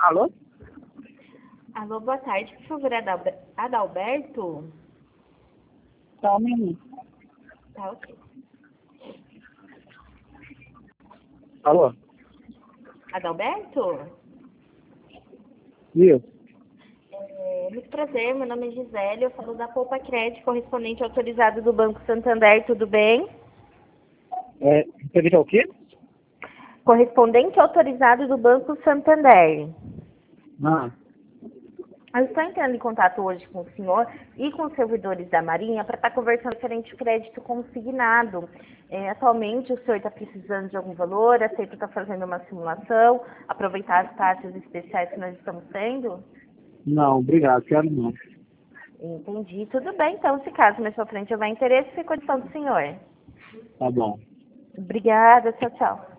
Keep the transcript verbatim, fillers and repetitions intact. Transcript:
Alô? Alô, boa tarde, por favor, Adalber- Adalberto? Só um minuto. Tá, ok. Alô? Adalberto? Isso. É, muito prazer, meu nome é Gisele, eu falo da Poupa Crédito, correspondente autorizado do Banco Santander, tudo bem? É, você viu o quê? Correspondente autorizado do Banco Santander. Ah, Eu estou entrando em contato hoje com o senhor e com os servidores da Marinha para estar conversando referente ao crédito consignado. É, atualmente o senhor está precisando de algum valor, aceito estar fazendo uma simulação, aproveitar as taxas especiais que nós estamos tendo? não, obrigado, quero não. Entendi. Tudo bem, então, se caso mais pra frente houver interesse, fica à condição do senhor. Tá bom. Obrigada, tchau, tchau.